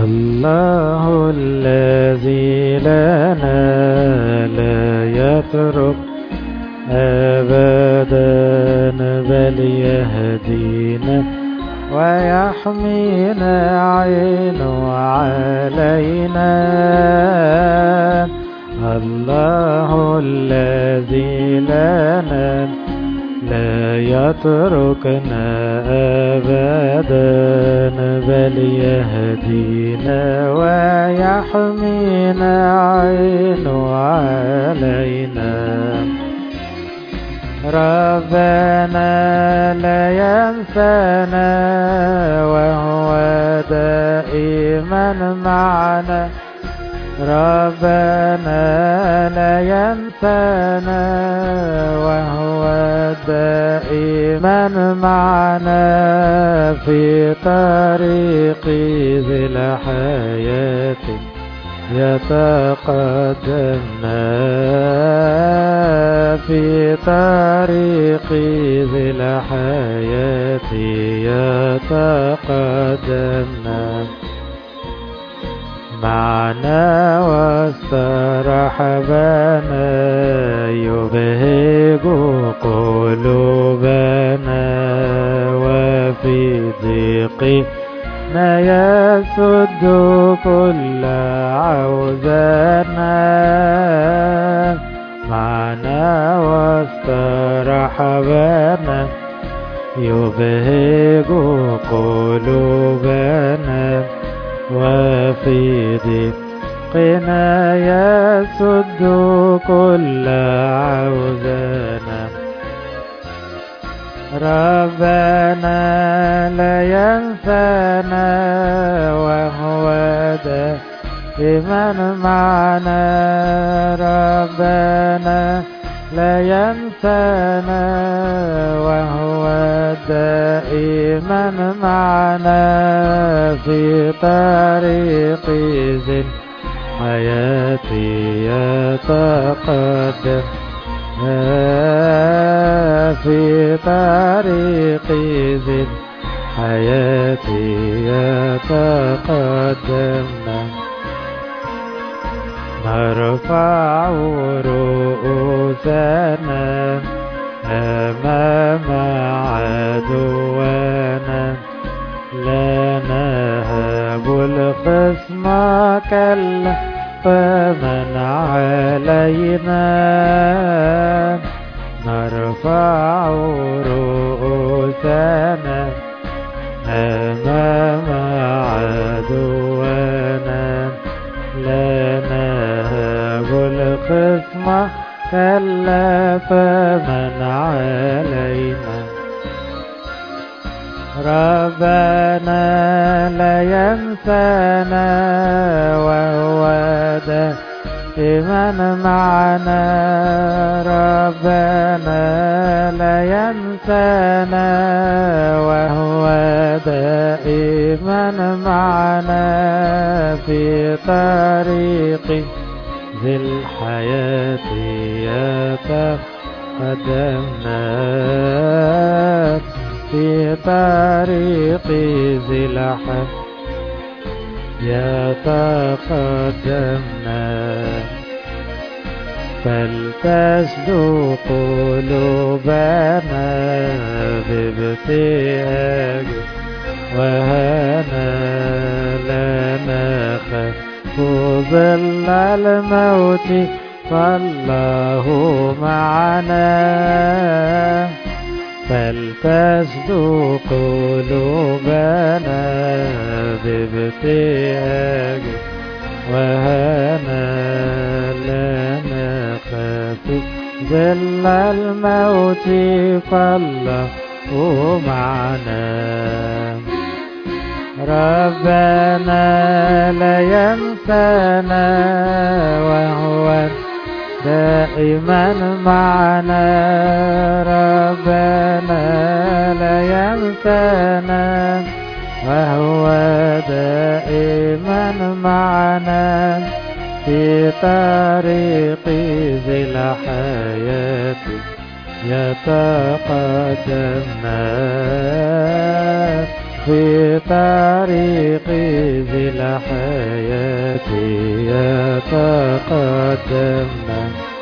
الله الذي لنا لا يترك أبدا بل يهدينا ويحمينا عينه علينا. الله الذي لنا لا يتركنا أبدا بل يهدينا ويحمينا عينه علينا. ربنا لا ينسانا وهو دائما معنا. ربنا لا ينسانا وهو دائما معنا في طريق ذي الحياة يتقدمنا. في طريق ذي الحياة يتقدمنا. معنا واستراح بنا يبهج قلوبنا وفي ضيقنا يسد كل عوزنا. معنا واستراح بنا يبهج قلوبنا وفي ضيقنا يسد كل عوزنا. ربنا لا ينسانا وهو دائما معنا. ربنا لا ينسانا وهو دائما معنا في طريق ذي الحياة يتقدم. في طريق ذي الحياة يتقدمنا. نرفع رؤوسنا أمام عدونا لا نهاب الخصم كلا فمن علينا. نرفع رؤوسنا أمام عدونا لا نهاب الخصم كلا فمن علينا. ربنا لا ينسانا وهو دائما معنا. ربنا لا ينسانا وهو دائما معنا في طريق ذي الحياة يتقدمنا. في طريق ذي الحياة يتقدمنا. فلتسدو قلوبنا بابتهاج وهنا لا نخاف ظل الموت فالله معنا. فلتسدو قلوبنا بابتهاج وهنا لا نخاف ظل الموت فالله معنا. ربنا لا ينسانا وهو دائما معنا. ربنا لا ينسانا وهو دائما معنا في طريق ذي الحياة يتقدمنا. في طريق ذي الحياة يتقدمنا